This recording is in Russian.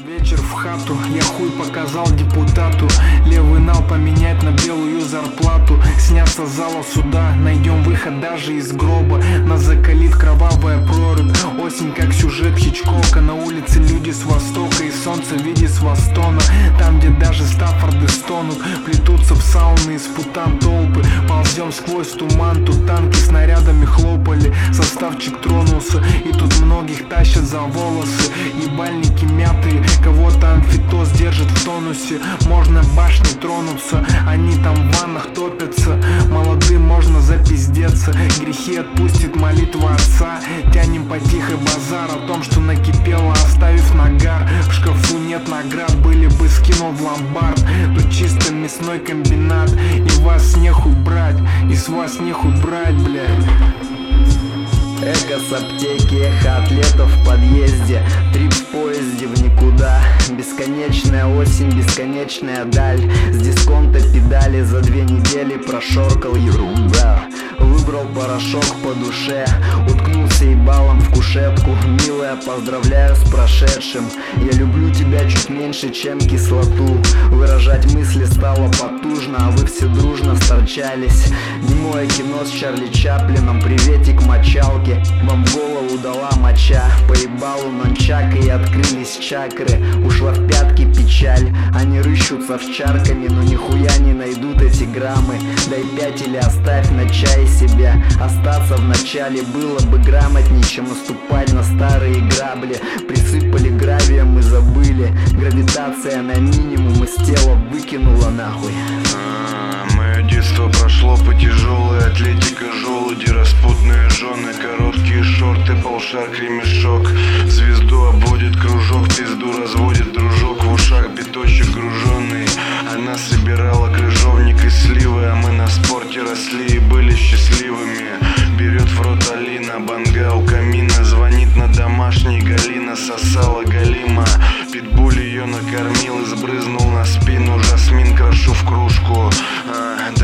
Вечер в хату, я хуй показал депутату. Левый нал поменять на белую зарплату. Снятся зала суда, найдем выход даже из гроба. Нас закалит кровавая прорубь. Осень как сюжет Хичкока. На улице люди с востока и солнце в виде свастона. Там, где даже Стаффорды стонут, плетутся в сауны из путан толпы. Ползем сквозь туман, тут танки снарядами хлопали. Составчик тронулся, и тут многих тащат за волосы. Ебальники мятые, кого-то амфитоз держит в тонусе. Можно башни тронуться, они там в ваннах топятся. Молодым можно запиздеться, грехи отпустит молитва отца. Тянем по тихой базар о том, что накипело, оставив нагар. В шкафу нет наград, были бы скинул в ломбард. Тут чисто мясной комбинат, и вас нехуй брать, и с вас нехуй брать, блядь. Эко с аптеки, эхо атлетов в подъезде. Трип в поезде в никуда. Бесконечная осень, бесконечная даль. С дисконта педали за 2 недели прошоркал ерунда. Выбрал порошок по душе, уткнулся ебалом в кушетку. Милая, поздравляю с прошедшим. Я люблю тебя чуть меньше, чем кислоту. Выражать мысли стало потужно, а вы все дружно сторчались. Немое кино с Чарли Чаплином, приветик мочалки. Вам в голову дала моча, по ебалу нончака, и открылись чакры. Ушла в пятки печаль, они рыщутся в чарками, но нихуя не найдут эти граммы. Дай 5 или оставь на чай себя. Остаться в начале было бы грамотней, чем наступать на старые грабли. Присыпали гравием и забыли. Гравитация на минимум, из тела выкинула нахуй. Мое детство прошло по тяжелой атлетика, желуди, распутные жены, короткие шорты, полшарк, ремешок. Звезду обводит кружок, пизду разводит дружок, в ушах биточек груженный. Она собирала крыжовник из сливы, а мы на спорте росли и были счастливыми. Берет в рот Алина, банга у камина, звонит на домашний, Галина сосала галима. Питбуль ее накормил и сбрызнул на спину, жасмин крошу в кружку.